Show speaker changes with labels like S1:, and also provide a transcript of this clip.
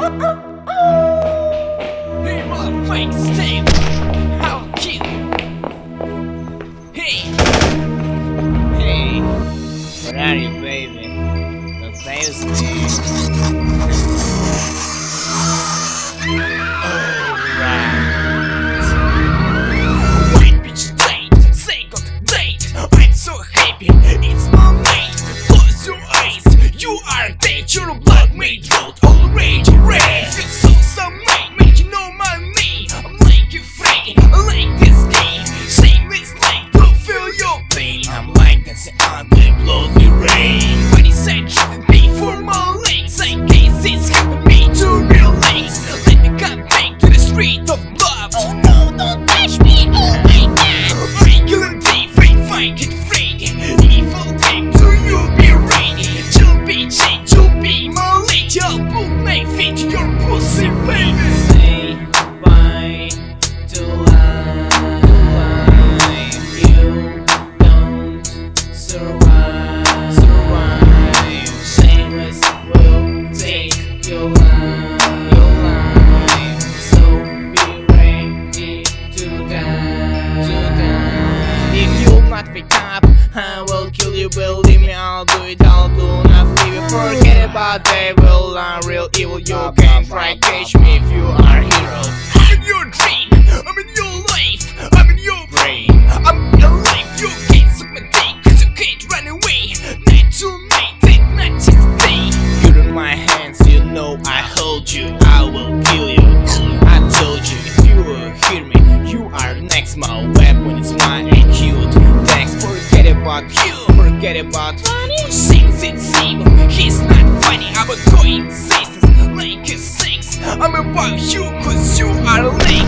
S1: Hey, motherfucking Steve, I'll kill you. Hey, hey, where are you, baby? Don't faze me. Alright. White bitch date, second date. I'm so happy, it's my mate. Close your eyes, you are dead. Your blood made road already red. Feel so some make you know my me. I'm like you free, like this game. Shameless like to feel your pain. I'm like dancing on the bloody rain. When he said shouldn't be for my legs, I guess it's happened me to real legs. Let me come back to the street of love.
S2: Oh no, don't touch me, oh my god.
S1: Regular day, fight it Freddy. Evil time, do you be ready? You'll be changed, you'll be my lady. I'll put my feet to your pussy, baby. Say bye to life. You don't survive. Shameless will take your life. So be ready to die. If you'll not wake up, I will kill you. Believe me, I'll do it. I'll do not leave you. Forget about devil, unreal evil. You can't try catch me if you are hero. I'm in your dream, I'm in your life, I'm in your brain. I'm alive, you can't suck my dick, cause you can't run away. Night to night, and not just day. You're in my hands, you know I hold you. I will kill you. I told you, if you will hear me, you are next. My weapon is my acute. Thanks, forget about you, forget about who sings it evil. He's not funny, I'm a coexistence like a sex. I'm about you cause you are lame.